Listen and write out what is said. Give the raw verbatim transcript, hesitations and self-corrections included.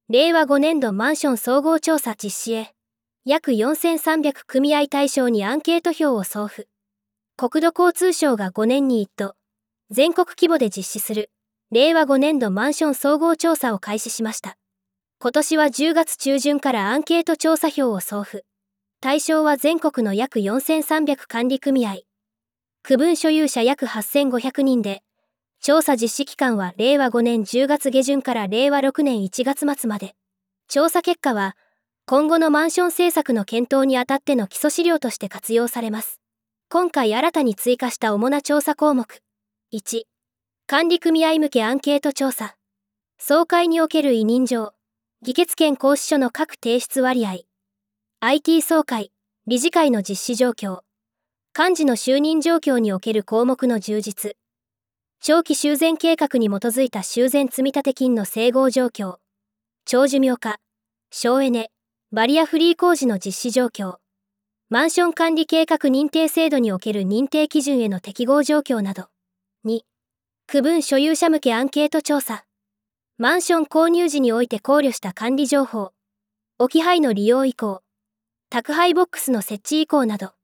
れいわごねんどマンション総合調査実施へ、約よんせんさんびゃく組合対象にアンケート票を送付。国土交通省がごねんにいっど、全国規模で実施する、れいわごねんどマンション総合調査を開始しました。今年はじゅうがつちゅうじゅんからアンケート調査票を送付。対象は全国の約よんせんさんびゃく管理組合。区分所有者約はっせんごひゃくにんで、調査実施期間はれいわごねんじゅうがつげじゅんかられいわろくねんいちがつ末まで。調査結果は、今後のマンション政策の検討にあたっての基礎資料として活用されます。今回新たに追加した主な調査項目。いち、管理組合向けアンケート調査。総会における委任状、議決権行使書の各提出割合。アイティー 総会、理事会の実施状況。幹事の就任状況における項目の充実。長期修繕計画に基づいた修繕積立金の整合状況。長寿命化、省エネ、バリアフリー工事の実施状況。マンション管理計画認定制度における認定基準への適合状況など。に、区分所有者向けアンケート調査。マンション購入時において考慮した管理情報。置き配の利用意向。宅配ボックスの設置意向など。